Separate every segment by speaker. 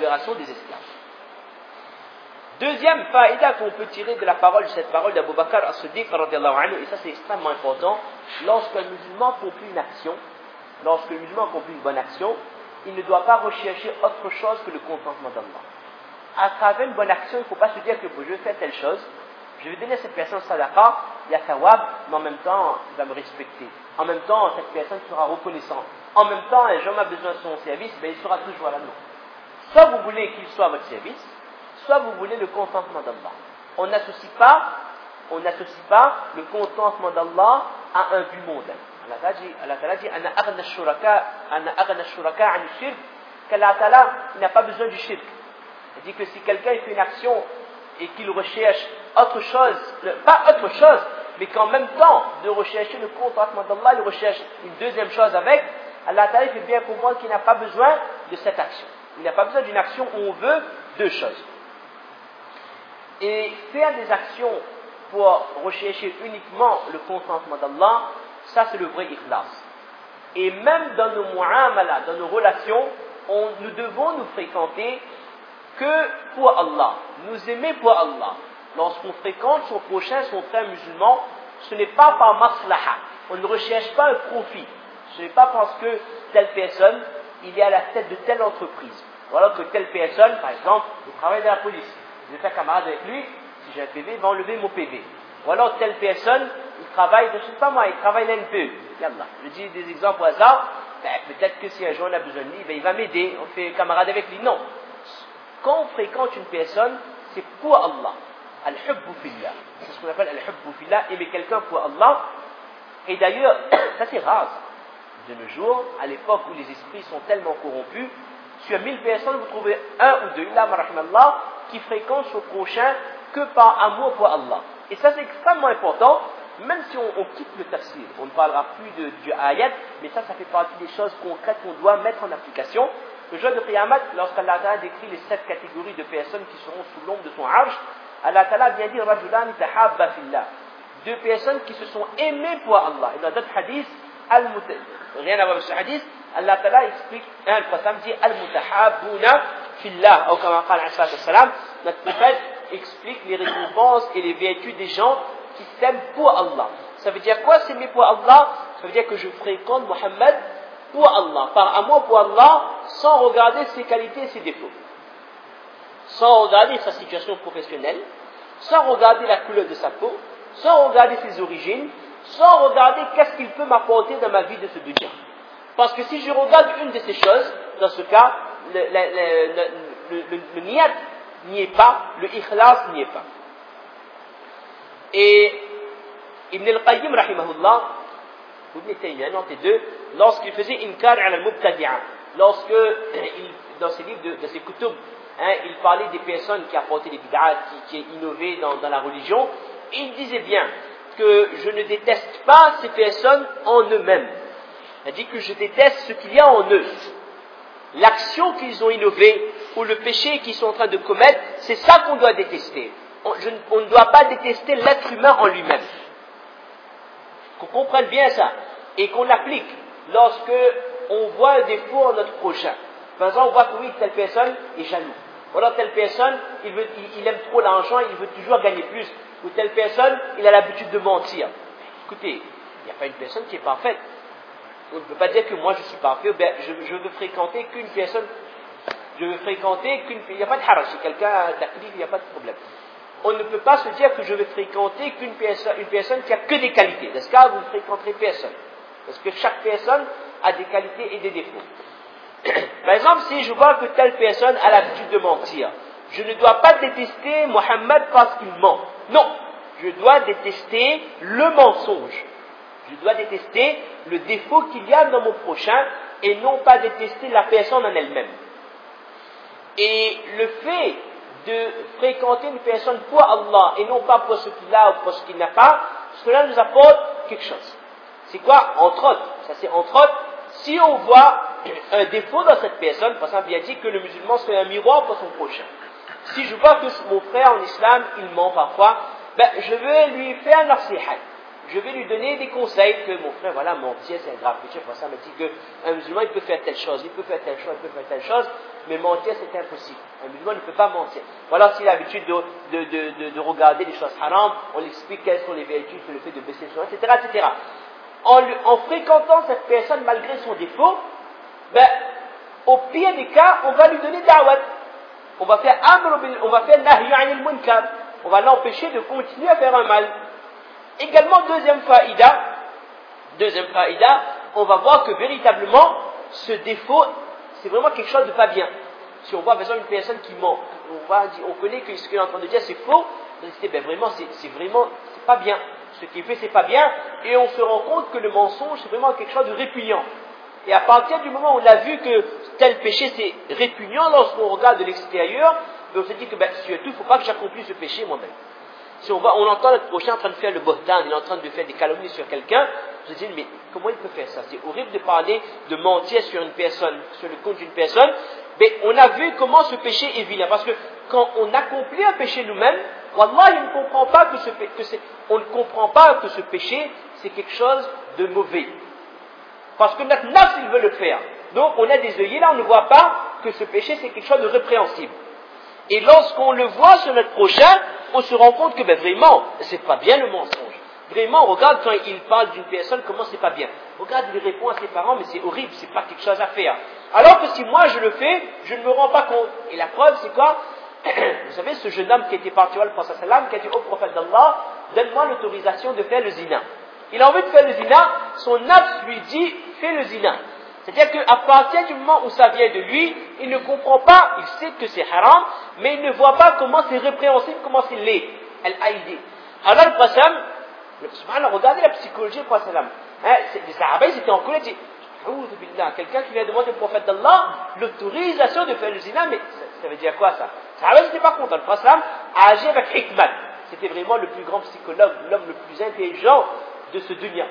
Speaker 1: libération des esclaves. Deuxième faïda qu'on peut tirer de cette parole d'Abu Bakr as-Siddiq radiyallahu anhu, et ça c'est extrêmement important, lorsqu'un musulman accomplit une action, lorsque le musulman accomplit une bonne action, il ne doit pas rechercher autre chose que le contentement d'Allah. À travers une bonne action, il ne faut pas se dire que je vais faire telle chose, je vais donner à cette personne sadaqa, il y a thawab, mais en même temps, il va me respecter. En même temps, cette personne sera reconnaissante. En même temps, un homme a besoin de son service, ben, il sera toujours à la nôtre. Soit vous voulez qu'il soit à votre service, soit vous voulez le contentement d'Allah. On n'associe pas le contentement d'Allah à un but mondain. Allah Ta'ala dit Ana aghna shuraka an shirk, qu'Allah Ta'ala n'a pas besoin du shirk. Il dit que si quelqu'un fait une action et qu'il recherche autre chose, pas autre chose, mais qu'en même temps de rechercher le contentement d'Allah, il recherche une deuxième chose avec, Allah Ta'ala fait bien comprendre qu'il n'a pas besoin de cette action. Il n'a pas besoin d'une action où on veut deux choses. Et faire des actions pour rechercher uniquement le contentement d'Allah, ça c'est le vrai ikhlas. Et même dans nos mu'amala, dans nos relations, nous devons nous fréquenter que pour Allah, nous aimer pour Allah. Lorsqu'on fréquente son prochain, son frère musulman, ce n'est pas par maslaha, on ne recherche pas un profit. Ce n'est pas parce que telle personne, il est à la tête de telle entreprise. Ou alors que telle personne, par exemple, il travaille dans la police. Je vais faire camarade avec lui, si j'ai un PV, il va enlever mon PV. Ou alors telle personne, il travaille, je ne sais pas moi, il travaille dans l'NPE. Yallah, je dis des exemples au hasard, peut-être que si un jour on a besoin de lui, il va m'aider, on fait camarade avec lui. Non. Quand on fréquente une personne, c'est pour Allah. Al-hubbu fillah. C'est ce qu'on appelle al-hubbu fillah, aimer quelqu'un pour Allah. Et d'ailleurs, ça c'est rare. De nos jours, à l'époque où les esprits sont tellement corrompus, sur 1000 personnes, vous trouvez un ou deux, illa marahmallah, qui fréquentent son prochain que par amour pour Allah. Et ça c'est extrêmement important, même si on quitte le tafsir, on ne parlera plus du ayat, mais ça fait partie des choses concrètes qu'on doit mettre en application. Le jour de Qiyamah, lorsqu'Allah Ta'ala décrit les 7 catégories de personnes qui seront sous l'ombre de son arsh, Allah Ta'ala vient dire Rajulan tahabba fillah. 2 personnes qui se sont aimées pour Allah. Et dans d'autres hadiths, rien à voir avec ce hadith, Allah Ta'ala explique, le prophète dit Al-mutahabbuna fillah, ou comme Allah Ta'ala, notre prophète explique les récompenses et les vertus des gens qui s'aiment pour Allah. Ça veut dire quoi s'aimer pour Allah? Ça veut dire que je fréquente Muhammad pour Allah, par amour pour Allah, sans regarder ses qualités et ses défauts, sans regarder sa situation professionnelle, sans regarder la couleur de sa peau, sans regarder ses origines, sans regarder qu'est-ce qu'il peut m'apporter dans ma vie de ce dunya. Parce que si je regarde une de ces choses, dans ce cas, le niyat n'y est pas, le ikhlas n'y est pas. Et Ibn al-Qayyim, rahimahullah, Ibn Taymiyyah, non, c'est deux, lorsqu'il faisait inkar al-mubtadi'a, dans ses livres, de ses kutub, il parlait des personnes qui apportaient des bid'at, qui innovaient dans la religion, et il disait bien que je ne déteste pas ces personnes en eux-mêmes. Il dit que je déteste ce qu'il y a en eux. L'action qu'ils ont innovée, ou le péché qu'ils sont en train de commettre, c'est ça qu'on doit détester. On ne doit pas détester l'être humain en lui-même. Qu'on comprenne bien ça, et qu'on l'applique lorsque on voit un défaut en notre prochain. Par exemple, on voit que oui, telle personne est jaloux. Ou alors telle personne, il aime trop l'argent, il veut toujours gagner plus. Ou telle personne, il a l'habitude de mentir. Écoutez, il n'y a pas une personne qui est parfaite. On ne peut pas dire que moi je suis parfait, je veux fréquenter qu'une personne, il n'y a pas de haraj, si quelqu'un a un taklif, il n'y a pas de problème. On ne peut pas se dire que je veux fréquenter une personne qui a que des qualités. Dans ce cas, vous ne fréquenterez personne. Parce que chaque personne a des qualités et des défauts. Par exemple, si je vois que telle personne a l'habitude de mentir, je ne dois pas détester Mohammed parce qu'il ment. Non, je dois détester le mensonge. Je dois détester le défaut qu'il y a dans mon prochain et non pas détester la personne en elle-même. Et le fait de fréquenter une personne pour Allah et non pas pour ce qu'il a ou pour ce qu'il n'a pas, cela nous apporte quelque chose. C'est quoi? Entre autres, ça c'est entre autres, si on voit un défaut dans cette personne, par exemple, il a dit que le musulman serait un miroir pour son prochain. Si je vois que mon frère en islam, il ment parfois, je vais lui faire un nasihat. je vais lui donner des conseils que mon frère, voilà, mentir c'est un grave péché. Ça me dit qu'un musulman il peut faire telle chose, il peut faire telle chose, il peut faire telle chose, mais mentir c'est impossible. Un musulman ne peut pas mentir. Voilà, s'il a l'habitude de regarder des choses haram, on lui explique quelles sont les vertus sur le fait de baisser son, etc., etc. En fréquentant cette personne malgré son défaut, ben, au pire des cas, on va lui donner da'wat. On va faire nahyu anil munkar. On va l'empêcher de continuer à faire un mal. Également, deuxième faïda, on va voir que véritablement, ce défaut, c'est vraiment quelque chose de pas bien. Si on voit par exemple une personne qui ment, on connaît que ce qu'il est en train de dire c'est faux, ben vraiment, c'est pas bien. Ce qu'il fait, c'est pas bien, et on se rend compte que le mensonge, c'est vraiment quelque chose de répugnant. Et à partir du moment où on a vu que tel péché, c'est répugnant, lorsqu'on regarde de l'extérieur, on se dit que, surtout, il ne faut pas que j'accomplisse ce péché moi-même. Si on entend notre prochain en train de faire le bohtan, il est en train de faire des calomnies sur quelqu'un, on se dit, mais comment il peut faire ça? C'est horrible de parler, de mentir sur une personne, sur le compte d'une personne, mais on a vu comment ce péché est vilain, parce que quand on accomplit un péché nous-mêmes, wallah, on ne comprend pas que ce péché, c'est quelque chose de mauvais. Parce que notre nafs, il veut le faire. Donc, on a des œillets là, on ne voit pas que ce péché, c'est quelque chose de répréhensible. Et lorsqu'on le voit sur notre prochain, on se rend compte que, vraiment, c'est pas bien le mensonge. Vraiment, regarde quand il parle d'une personne, comment c'est pas bien. Regarde, il répond à ses parents, mais c'est horrible, c'est pas quelque chose à faire. Alors que si moi je le fais, je ne me rends pas compte. Et la preuve, c'est quoi? Vous savez, ce jeune homme qui était parti voir le prophète sallam, qui a dit au prophète d'Allah, donne-moi l'autorisation de faire le zina. Il a envie de faire le zina, son nafs lui dit, fais le zina. C'est-à-dire qu'à partir du moment où ça vient de lui, il ne comprend pas, il sait que c'est haram, mais il ne voit pas comment c'est répréhensible, comment c'est laid, al-aïdi. Alors le prophète, regardez la psychologie du prophète. Les Sahabas, ils étaient en colère, ils disaient, quelqu'un qui vient demander au prophète d'Allah l'autorisation de faire le zina, mais ça veut dire quoi ça? Les Sahabas n'étaient pas contents. Le prophète a agi avec hikmat. C'était vraiment le plus grand psychologue, l'homme le plus intelligent de ce dunya.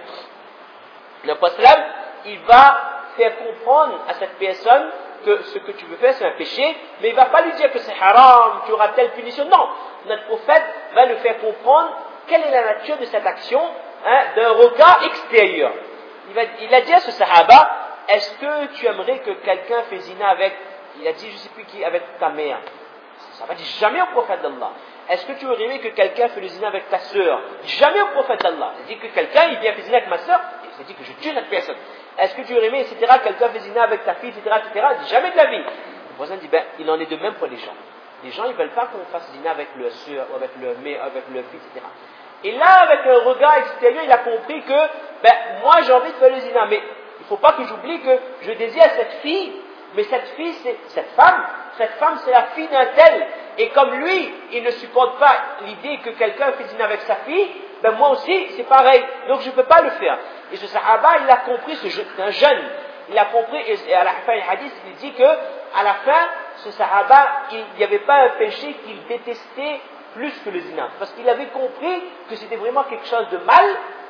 Speaker 1: Le prophète, il va faire comprendre à cette personne que ce que tu veux faire c'est un péché, mais il ne va pas lui dire que c'est haram, tu auras telle punition. Non, notre prophète va lui faire comprendre quelle est la nature de cette action d'un regard extérieur. Il a dit à ce sahaba, est-ce que tu aimerais que quelqu'un fait zina avec, il a dit je ne sais plus qui, avec ta mère? Ça va dire jamais au prophète d'Allah. Est-ce que tu aurais aimé que quelqu'un fait le zina avec ta sœur? Jamais au prophète d'Allah. Il dit que quelqu'un il vient faire zina avec ma sœur, il dit que je tue cette personne. Est-ce que tu aurais aimé, etc., quelqu'un fait zina avec ta fille, etc., etc. Il dit jamais de la vie. Le prophète dit, il en est de même pour les gens. Les gens, ils ne veulent pas qu'on fasse zina avec leur sœur, avec leur mère, avec leur fille, etc. Et là, avec un regard extérieur, il a compris que, moi j'ai envie de faire le zina, mais il ne faut pas que j'oublie que je désire cette fille, mais cette fille, c'est cette femme c'est la fille d'un tel, et comme lui, il ne supporte pas l'idée que quelqu'un fait zina avec sa fille, moi aussi, c'est pareil, donc je ne peux pas le faire. Et ce sahaba, il a compris, c'est un jeune, il a compris, et à la fin du hadith, il dit que, à la fin, ce sahaba, il n'y avait pas un péché qu'il détestait plus que le zina, parce qu'il avait compris que c'était vraiment quelque chose de mal,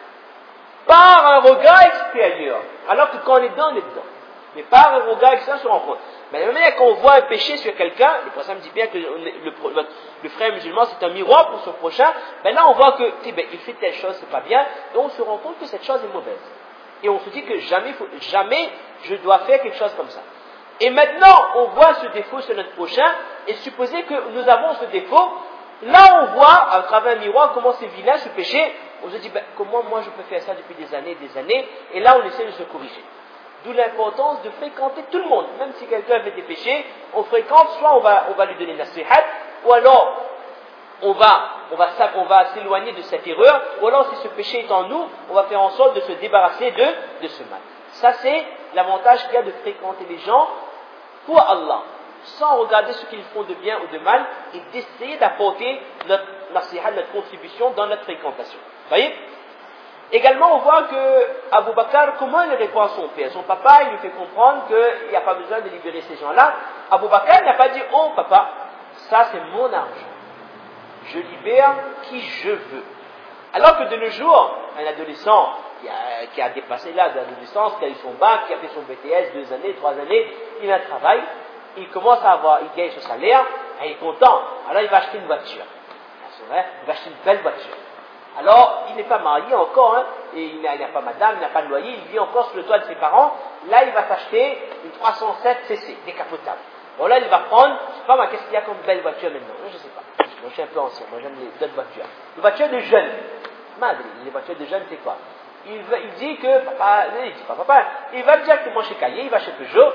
Speaker 1: par un regard extérieur, alors que quand on est dedans, on est dedans. Mais par un regard extérieur, on se rend compte. Mais de la même manière qu'on voit un péché sur quelqu'un, le prophète me dit bien que le frère musulman c'est un miroir pour son prochain, là on voit que il fait telle chose, c'est pas bien, et on se rend compte que cette chose est mauvaise. Et on se dit que jamais je dois faire quelque chose comme ça. Et maintenant, on voit ce défaut sur notre prochain, et supposer que nous avons ce défaut, là on voit, à travers un miroir, comment c'est vilain ce péché, on se dit, comment moi je peux faire ça depuis des années, et là on essaie de se corriger. D'où l'importance de fréquenter tout le monde. Même si quelqu'un fait des péchés, on fréquente, soit on va lui donner nasihat, ou alors on va s'éloigner de cette erreur, ou alors si ce péché est en nous, on va faire en sorte de se débarrasser de ce mal. Ça c'est l'avantage qu'il y a de fréquenter les gens pour Allah, sans regarder ce qu'ils font de bien ou de mal, et d'essayer d'apporter notre nasihat, notre contribution dans notre fréquentation. Vous voyez? Également, on voit que Abu Bakr, comment il répond à son père? Son papa, il lui fait comprendre qu'il n'y a pas besoin de libérer ces gens-là. Abu Bakr n'a pas dit, oh papa, ça c'est mon argent. Je libère qui je veux. Alors que de nos jours, un adolescent qui a dépassé l'âge de l'adolescence, qui a eu son bac, qui a fait son BTS 2 années, 3 années, il a un travail, il commence à il gagne son salaire, et il est content. Alors il va acheter une voiture. C'est vrai, il va acheter une belle voiture. Alors, il n'est pas marié encore, hein, et il n'a pas madame, il n'a pas de loyer, il vit encore sur le toit de ses parents. Là, il va s'acheter une 307 CC, décapotable. Bon, là, il va prendre, je sais pas, moi, qu'est-ce qu'il y a comme belle voiture maintenant? Je ne sais pas. Moi, je suis un peu ancien, moi, j'aime les autres voitures. Une voiture de jeunes. Madre, les voitures de jeunes, c'est quoi? Il dit que, papa, il va directement chez Caillé, il va chez Peugeot,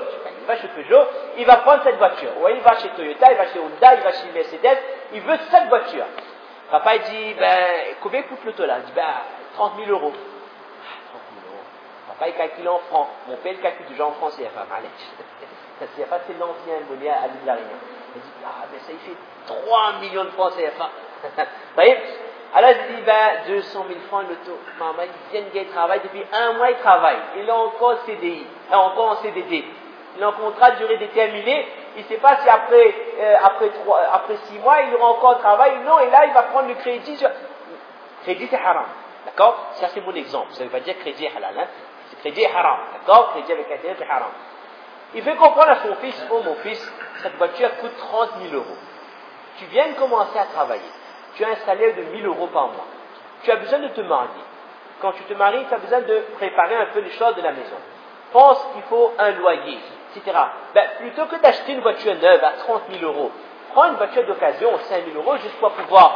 Speaker 1: il va prendre cette voiture. Ou il va chez Toyota, il va chez Honda, il va chez Mercedes, il veut cette voiture. Papa, il dit, combien coûte l'auto là? Il dit, 30 000 euros. 30 000 euros. Papa, il calcule en francs. Mon père, il calcule déjà en francs, c'est pas mal. CFA, c'est l'ancien bonnet à l'île de la Réunion. Il dit, mais ça, il fait 3 millions de francs CFA. Vous voyez? Alors, il dit, 200 000 francs l'auto. Maman, il vient de gagner travail, depuis 1 mois, il travaille. Il est encore CDI, encore en CDD. Il est en contrat de durée déterminée. Il ne sait pas si après 6 mois, il aura encore travail. Non, et là, il va prendre le crédit. Crédit, c'est haram. D'accord? Ça, c'est mon exemple. Ça ne veut pas dire crédit est halal. Hein? C'est crédit est haram. D'accord? Crédit avec intérêt, c'est haram. Il fait comprendre à son fils, oh mon fils, cette voiture coûte 30 000 euros. Tu viens de commencer à travailler. Tu as un salaire de 1 000 euros par mois. Tu as besoin de te marier. Quand tu te maries, tu as besoin de préparer un peu les choses de la maison. Pense qu'il faut un loyer, etc. Plutôt que d'acheter une voiture neuve à 30 000 euros, prends une voiture d'occasion, 5 000 euros, juste pour pouvoir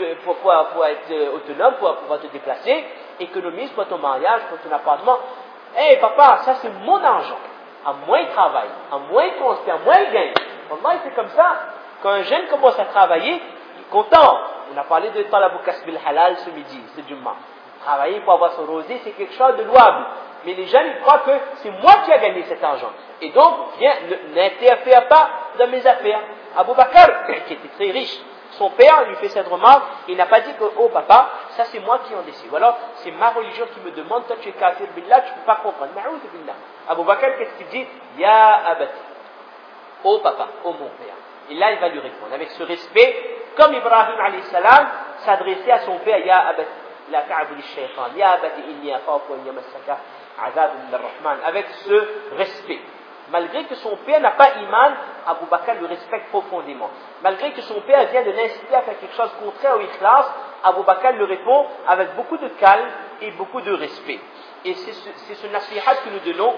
Speaker 1: être autonome, pour pouvoir te déplacer, économise pour ton mariage, pour ton appartement. Hey papa, ça c'est mon argent. À moins il travaille, à moins il construit, à moins il gagne. Vraiment, c'est comme ça. Quand un jeune commence à travailler, il est content. On a parlé de Talabou Kasbil Halal ce midi, c'est Jumma. Travailler pour avoir son rosé, c'est quelque chose de louable. Mais les jeunes, ils croient que c'est moi qui ai gagné cet argent. Et donc, viens, n'interfère pas dans mes affaires. Abu Bakr, qui était très riche, son père lui fait cette remarque, il n'a pas dit que, oh papa, ça c'est moi qui en décide. Ou alors, c'est ma religion qui me demande, toi tu es kafir billah, tu ne peux pas comprendre. Na'oudhu billah. Abu Bakr, qu'est-ce qu'il dit? Ya abati. Oh papa, oh mon père. Et là, il va lui répondre avec ce respect, comme Ibrahim alayhi salam s'adressait à son père, Ya abati, la ta'abud al-shaytan, Ya abati inni akhafu an yamassaka azab min ar-Rahman, avec ce respect. Malgré que son père n'a pas iman, Abu Bakr le respecte profondément. Malgré que son père vient de l'inciter à faire quelque chose contraire au ikhlas, Abu Bakr le répond avec beaucoup de calme et beaucoup de respect. Et c'est ce nasihat que nous donnons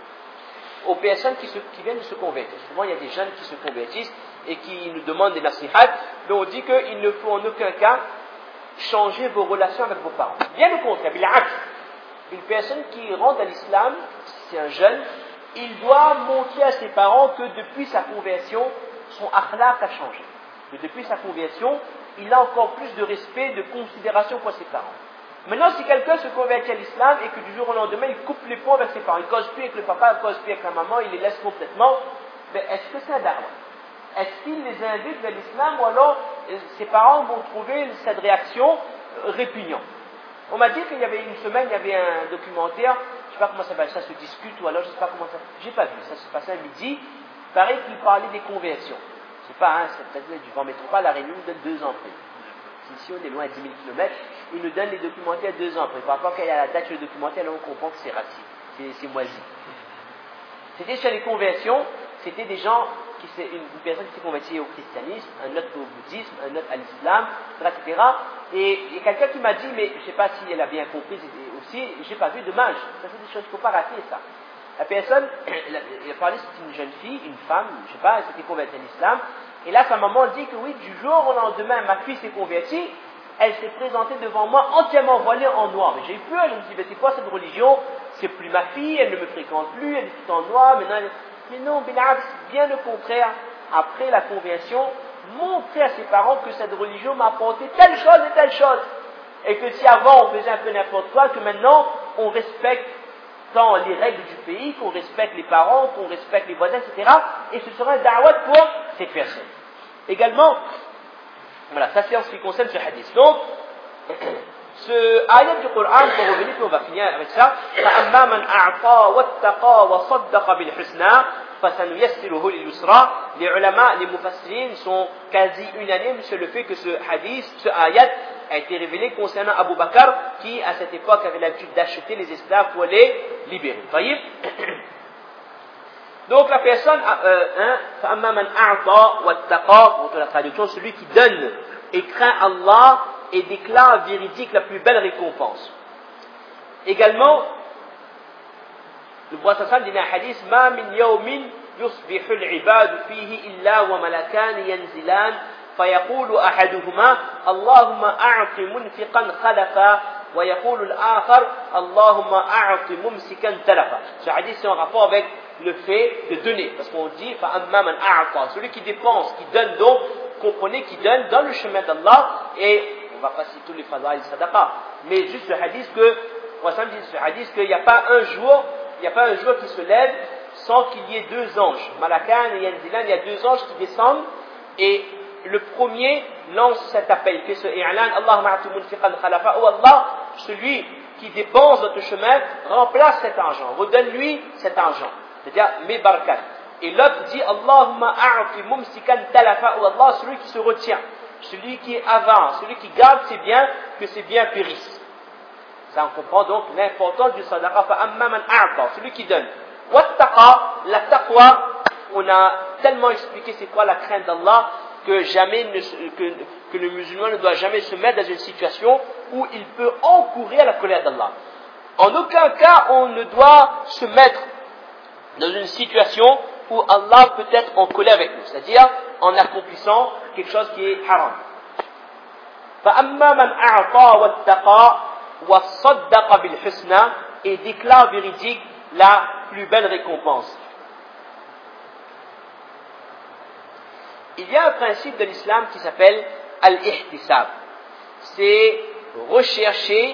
Speaker 1: aux personnes qui viennent de se convertir. Souvent, il y a des jeunes qui se convertissent et qui nous demandent des nasihats, mais on dit qu'il ne faut en aucun cas changer vos relations avec vos parents. Bien au contraire, une personne qui rentre à l'islam, si c'est un jeune, il doit montrer à ses parents que depuis sa conversion, son akhlaq a changé. Que depuis sa conversion, il a encore plus de respect, de considération pour ses parents. Maintenant, si quelqu'un se convertit à l'islam et que du jour au lendemain, il coupe les ponts avec ses parents, il ne cause plus avec le papa, il ne cause plus avec la maman, il les laisse complètement, est-ce que c'est un da'wah? Est-ce qu'il les invite vers l'islam ou alors ses parents vont trouver cette réaction répugnante? On m'a dit qu'il y avait une semaine, il y avait un documentaire, je ne sais pas comment ça s'appelle, ça se discute ou alors je ne sais pas comment ça. J'ai pas vu, ça se passait à midi. Pareil qu'il parlait des conversions. Je ne sais pas, c'est peut-être du vent métropole, la Réunion nous donne 2 ans après. Ici on est loin à 10 000 km, il nous donne les documentaires 2 ans après. Par rapport à la date du documentaire, là on comprend que c'est raciste, c'est moisi. C'était sur les conversions, c'était des gens une personne qui s'est convertie au christianisme, un autre au bouddhisme, un autre à l'islam, etc. Et il y a quelqu'un qui m'a dit, mais je ne sais pas si elle a bien compris aussi, je n'ai pas vu, dommage, ça c'est des choses qu'il ne faut pas rater ça. La personne, il a parlé, c'était une jeune fille, une femme, je ne sais pas, elle s'était convertie à l'islam, et là sa maman dit que oui, du jour au lendemain, ma fille s'est convertie, elle s'est présentée devant moi entièrement voilée en noir. Mais j'ai eu peur, je me suis dit, mais c'est quoi cette religion? C'est plus ma fille, elle ne me fréquente plus, elle est tout en noir, maintenant elle... Mais non, bien au contraire, après la conversion, montrer à ses parents que cette religion m'a apporté telle chose et telle chose. Et que si avant on faisait un peu n'importe quoi, que maintenant on respecte tant les règles du pays, qu'on respecte les parents, qu'on respecte les voisins, etc. Et ce sera un da'wat pour ces personnes. Également, voilà, ça c'est en ce qui concerne ce hadith. Donc, ce ayat du Coran, pour revenir, puis on va finir avec ça. فَأَمَّا مَنْ أَعْطَى وَاتَّقَى وَصَدَّقَ بِالْحُسْنَى فَسَنُيَسِّرُهُ لِلْيُسْرَى. Les ulama, les mufassirin sont quasi unanimes sur le fait que ce hadith, ce ayat, a été révélé concernant Abu Bakr, qui à cette époque avait l'habitude d'acheter les esclaves pour les libérer. Voyez? Donc la personne, فَأَمَّا مَنْ أَعْطَى وَاتَّقَى, pour la traduction, celui qui donne et craint Allah et déclare véridique la plus belle récompense. Également, le prophète sallallahu alayhi wa sallam dit dans un hadith: Ma min yawmin yusbihu al-ibadu fihi illa wa malakan yanzilan فيقول أحدهما اللهم أعط منفقا خلفا ويقول الآخر اللهم أعط ممسكا تلفا. Ce hadith c'est en rapport avec le fait de donner, parce qu'on dit فأما من أعطى, celui qui dépense, qui donne, donc comprenez, qui donne dans le chemin d'Allah. Et on va pas citer tous les fadaïl sadaqa, mais juste le hadith que Prophète dit, ce hadith qu'il n'y a pas un jour qui se lève sans qu'il y ait deux anges, Malakan et Yanzilan, il y a deux anges qui descendent, et le premier lance cet appel, fait ce i'lan, Allahumma a'ti munfiqan khalafa, oh Allah, celui qui dépense dans ton chemin, remplace cet argent, redonne-lui cet argent, c'est-à-dire mes barakat. Et l'autre dit Allahumma a'ti mumsikan talafa, oh Allah, celui qui se retient, celui qui avance, celui qui garde ses biens, que ses biens périssent. Ça, on comprend donc l'importance du sadaqa. Fa'amma man a'ta, celui qui donne. Wattaqa, la taqwa, on a tellement expliqué c'est quoi la crainte d'Allah, que le musulman ne doit jamais se mettre dans une situation où il peut encourir la colère d'Allah. En aucun cas, on ne doit se mettre dans une situation où Allah peut être en colère avec nous, c'est-à-dire en accomplissant quelque chose qui est haram. فَأَمَّا مَنْ أَعْطَى وَاتَّقَى وَصَدَّقَ بِالْحُسْنَى, et déclare véridique la plus belle récompense. Il y a un principe de l'islam qui s'appelle al-ihtisab. C'est rechercher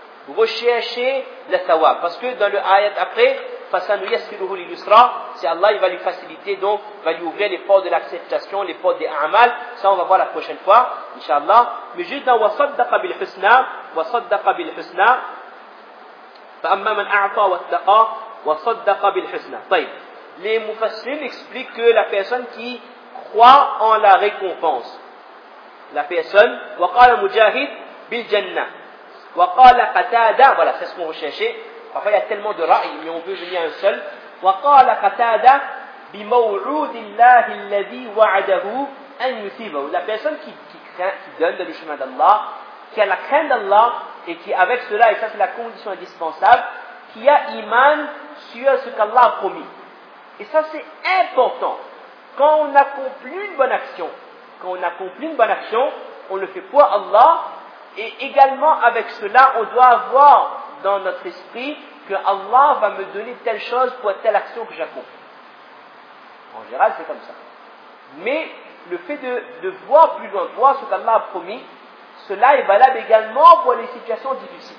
Speaker 1: le thawab. Parce que dans le ayat après, فَسَنُيَسِّرُهُ لِلْيُسْرَى, c'est Allah, il va lui faciliter, donc va lui ouvrir les portes de l'acceptation, les portes des a'mal. Ça, on va voir la prochaine fois, Inch'Allah. Mais juste dans وَصَدَّقَ بِالْحُسْنَى, فَأَمَّا مَنْ أَعْطَى وَاتَّقَى وَصَدَّقَ بِالْحُسْنَى. Les mufassirin expliquent que la personne qui croit en la récompense, la personne, وَقَالَ مُجَاهِدْ بِالْجَنَّةِ وَقَالَ قَتَادَةَ, voilà, c'est ce qu'on recherchait. Parfois il y a tellement de ra'i, mais on veut venir un seul. وَقَالَ قَتَادَةَ بِمَوْعُودِ اللَّهِ الَّذِي وَعَدَهُ أَنْ يُثِيبَهُ. La personne qui donne dans le chemin d'Allah, qui a la crainte d'Allah, et qui avec cela, et ça c'est la condition indispensable, qui a iman sur ce qu'Allah a promis. Et ça c'est important. Quand on accomplit une bonne action, on le fait pour Allah, et également avec cela, on doit avoir dans notre esprit que Allah va me donner telle chose pour telle action que j'accomplis. En général, c'est comme ça. Mais le fait de voir plus loin, voir ce qu'Allah a promis, cela est valable également pour les situations difficiles.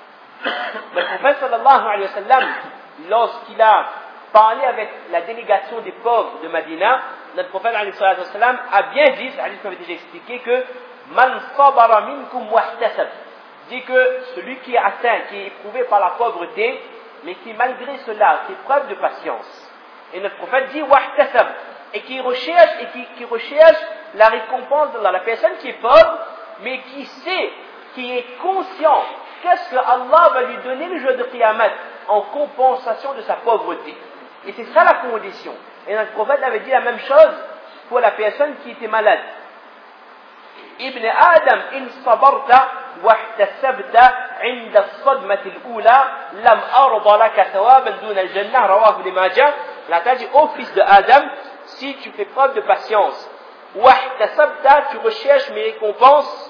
Speaker 1: Le prophète sallallahu alayhi wa sallam, lorsqu'il a parlé avec la délégation des pauvres de Madina, notre prophète alayhi wa sallam a bien dit, ce hadith qu'on avait déjà expliqué, que man sabara minkum wahtasab, dit que celui qui est atteint, qui est éprouvé par la pauvreté, mais qui malgré cela fait preuve de patience. Et notre prophète dit wahtasab, et qui recherche la récompense de la personne qui est pauvre, mais qui sait, qui est conscient qu'est-ce que Allah va lui donner le jour de Qiyamah en compensation de sa pauvreté. Et c'est ça la condition. Et notre prophète avait dit la même chose pour la personne qui était malade. Ibn Adam, in sabarta wahtasabta inda as-sadmati al-ula lam arda laka thawaban duna al-jannah, rawahu Ibn Majah. Là, t'as dit, ô fils de Adam, si tu fais preuve de patience, wahtasabta, tu recherches mes récompenses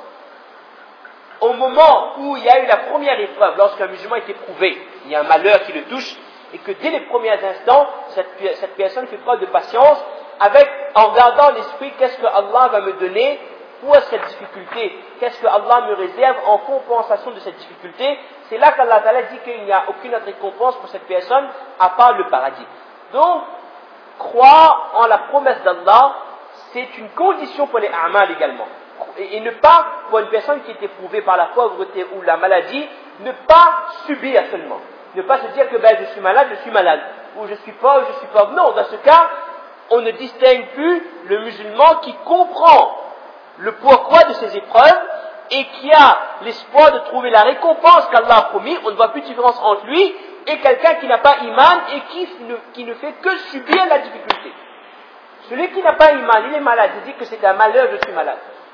Speaker 1: au moment où il y a eu la première épreuve, lorsqu'un musulman est éprouvé, il y a un malheur qui le touche, et que dès les premiers instants, cette personne fait preuve de patience, en gardant l'esprit, qu'est-ce que Allah va me donner pour cette difficulté, qu'est-ce que Allah me réserve en compensation de cette difficulté. C'est là qu'Allah Ta'ala dit qu'il n'y a aucune autre récompense pour cette personne à part le paradis. Donc, croire en la promesse d'Allah, c'est une condition pour les a'mal également. Et ne pas, pour une personne qui est éprouvée par la pauvreté ou la maladie, ne pas subir seulement. Ne pas se dire que je suis malade, ou je suis pauvre, Non, dans ce cas, on ne distingue plus le musulman qui comprend le pourquoi de ces épreuves et qui a l'espoir de trouver la récompense qu'Allah a promis. On ne voit plus de différence entre lui et quelqu'un qui n'a pas iman et qui ne fait que subir la difficulté. Celui qui n'a pas iman, il est malade, il dit que c'est un malheur, je suis malade.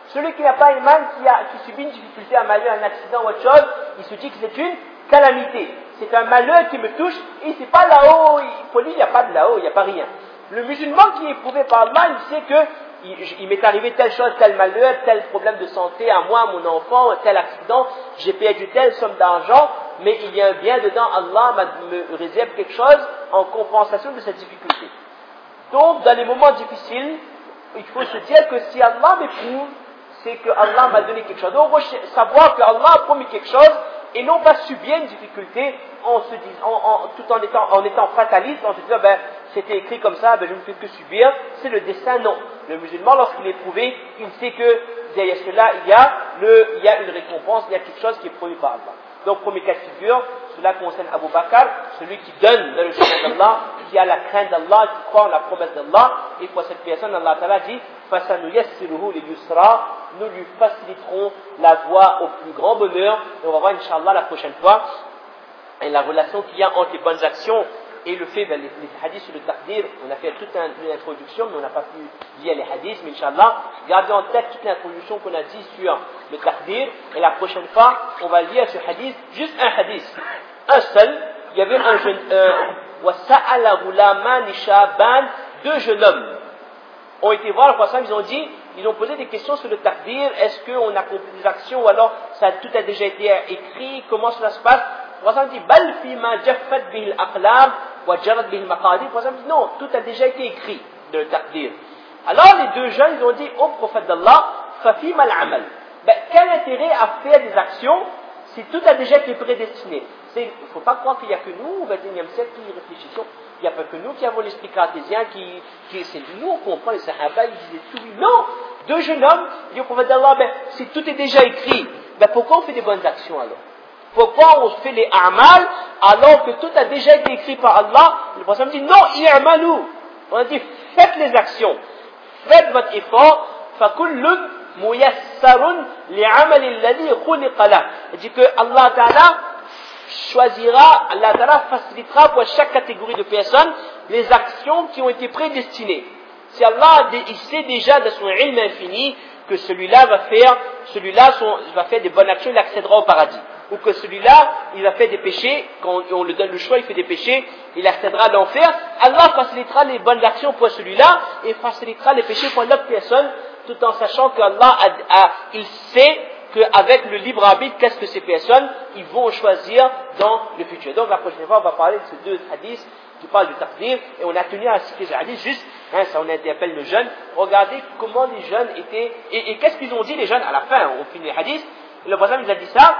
Speaker 1: Celui qui n'a pas iman, qui subit une difficulté, un malheur, un accident ou autre chose, il se dit que c'est une calamité. C'est un malheur qui me touche, et c'est pas là-haut, pour lui il n'y a pas de là-haut, il n'y a pas rien. Le musulman qui est éprouvé par Allah, il sait que il m'est arrivé telle chose, tel malheur, tel problème de santé à moi, à mon enfant, tel accident, j'ai perdu telle somme d'argent, mais il y a un bien dedans, Allah me réserve quelque chose en compensation de cette difficulté. Donc, dans les moments difficiles, il faut se dire que si Allah m'éprouve, c'est que Allah m'a donné quelque chose. Donc, on va savoir que Allah a promis quelque chose et non pas subir une difficulté tout en étant fataliste, en se disant, c'était écrit comme ça, je ne fais que subir. C'est le destin, non. Le musulman, lorsqu'il est éprouvé, il sait que derrière cela, il y a une récompense, il y a quelque chose qui est promis par Allah. Donc, premier cas de figure, cela concerne Abu Bakr, celui qui donne dans le chemin d'Allah, qui a la crainte d'Allah, qui croit en la promesse d'Allah, et pour cette personne, Allah Ta'ala dit, فَسَنُيَسِّرُهُ لِلْيُسْرَى, nous lui faciliterons la voie au plus grand bonheur, et on va voir, Inch'Allah, la prochaine fois, et la relation qu'il y a entre les bonnes actions et le fait, les hadiths sur le taqdir, on a fait toute une introduction, mais on n'a pas pu lire les hadiths, mais Inch'Allah, gardez en tête toute l'introduction qu'on a dit sur le taqdir, et la prochaine fois, on va lire ce hadith, juste un hadith, un seul. Il y avait un jeune, deux jeunes hommes ont été voir le prophète, ils ont posé des questions sur le taqdir, est-ce qu'on accomplit des actions, ou alors tout a déjà été écrit, comment cela se passe? Le prophète dit, bal fima jaffat bil aqlam wa jarat bil maqadir. Le prophète dit, non, tout a déjà été écrit de le taqdir. Alors les deux jeunes, ils ont dit au prophète d'Allah, fa fima al-amal. Quel intérêt à faire des actions si tout a déjà été prédestiné? Il ne faut pas croire qu'il n'y a que nous, au XXIe siècle, qui réfléchissons. Il n'y a pas que nous qui avons l'esprit cartésien, c'est nous, on comprend, les sahaba, ils disaient tout. Non, deux jeunes hommes, ils disent au prophète d'Allah, si tout est déjà écrit, pourquoi on fait des bonnes actions alors? Pourquoi on fait les a'mal alors que tout a déjà été écrit par Allah? Le prophète dit non, i'malu. On a dit faites les actions, faites votre effort. فَكُلٌّ مُيَسَّرٌ لِعَمَلِ الَّذِي خُلِقَ لَهُ. Il dit que Allah Ta'ala choisira, Allah Ta'ala facilitera pour chaque catégorie de personnes les actions qui ont été prédestinées. Si Allah il sait déjà de son ilm infini que celui-là va faire des bonnes actions, il accédera au paradis. Ou que celui-là, il va faire des péchés, quand on lui donne le choix, il fait des péchés, il accédera à l'enfer. Allah facilitera les bonnes actions pour celui-là et facilitera les péchés pour l'autre personne, tout en sachant qu'Allah il sait qu'avec le libre arbitre, qu'est-ce que ces personnes, ils vont choisir dans le futur. Donc la prochaine fois, on va parler de ces deux hadiths qui parlent du taqdir, et on a tenu à citer ces hadiths, juste, ça on interpelle le jeune, regardez comment les jeunes étaient, et qu'est-ce qu'ils ont dit les jeunes à la fin, on finit les hadiths, et le prophète nous a dit ça,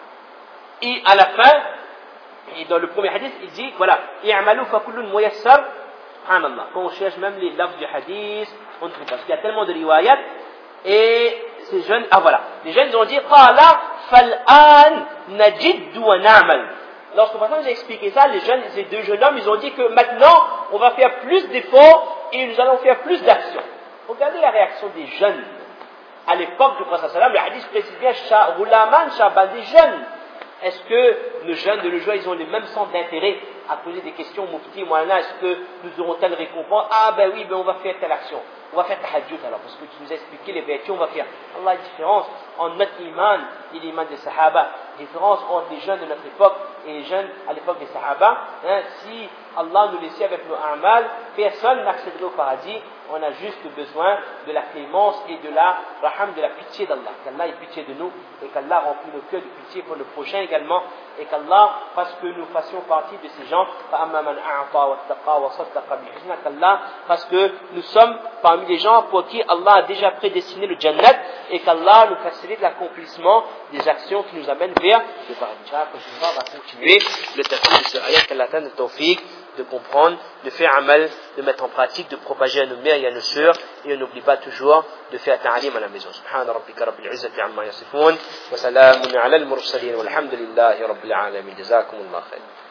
Speaker 1: et à la fin, et dans le premier hadith, il dit, voilà, i'malu fa kullun muyassar, subhanallah, quand on cherche même les lafz du hadith, on ne trouve pas, parce qu'il y a tellement de riwayat, et ces jeunes, voilà, les jeunes ils ont dit, qala fal'an najid wa na'mal. Lorsque le prophète a expliqué ça, ces deux jeunes hommes, ils ont dit que maintenant, on va faire plus d'efforts et nous allons faire plus d'actions. Regardez la réaction des jeunes. À l'époque du prophète, le hadith précise bien, Ghulaman, Shaban, des jeunes. Est-ce que nos jeunes de nos jours, ils ont le même centre d'intérêt à poser des questions, Mufti, Moulana, est-ce que nous aurons telle récompense? Ah ben oui, on va faire telle action. On va faire tahajjud alors, parce que tu nous as expliqué les vertus, on va faire. Allah, la différence entre notre iman et l'iman des sahaba, différence entre les jeunes de notre époque et les jeunes à l'époque des sahaba. Si Allah nous laissait avec nos a'mal, personne n'accéderait au paradis. On a juste besoin de la clémence et de la raham, de la pitié d'Allah. Qu'Allah ait pitié de nous et qu'Allah remplit nos cœurs de pitié pour le prochain également. Et qu'Allah fasse que nous fassions partie de ces gens. Qu'Allah fasse que nous sommes parmi les gens pour qui Allah a déjà prédestiné le Jannat et qu'Allah nous facilite l'accomplissement des actions qui nous amènent vers le paradis. On va continuer le tafsir de ce ayat qu'Allah donne le tawfiq de comprendre, de faire amal, de mettre en pratique, de propager à nos mères et à nos sœurs, et on n'oublie pas toujours de faire ta'alim à la maison. Subhana rabbika rabbil izzati amma yasifun, wa salamun ala al-mursalin, walhamdulillahi rabbil alamin. Jazakumullah khair.